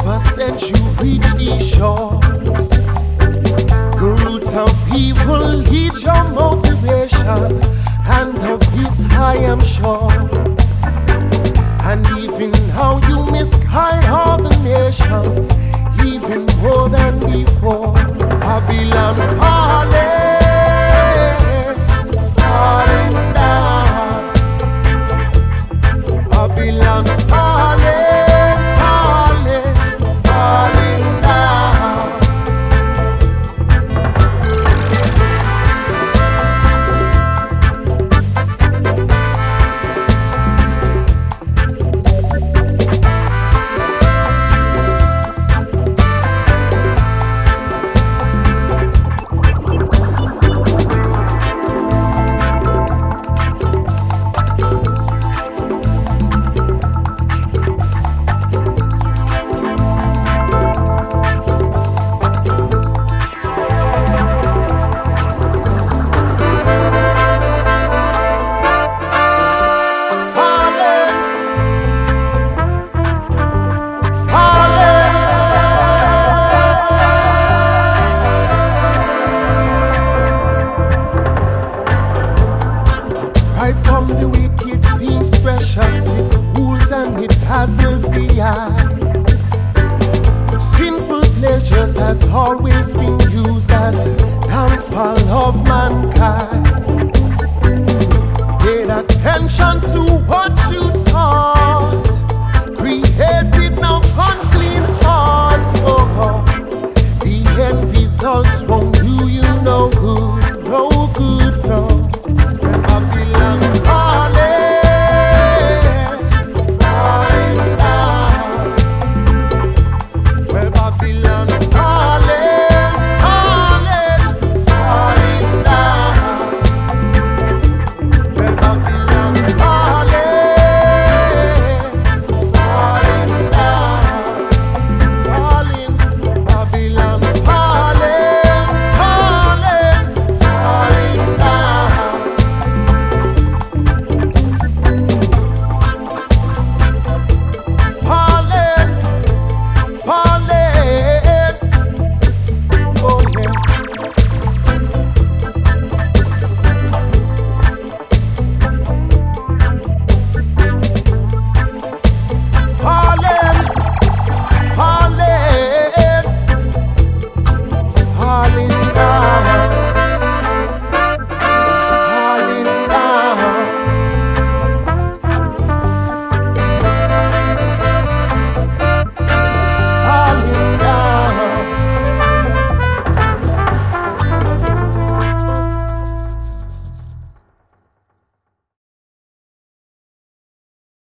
ever since you reached these shores, the root of evil leads your motivation, and of this I am sure. And even how you misguide all the nations, even more than before. Babylon falling down. Babylon falling down. Right from the wicked seems precious, it fools and it dazzles the eyes. Sinful pleasures has always been used as the downfall of mankind. Paid attention to what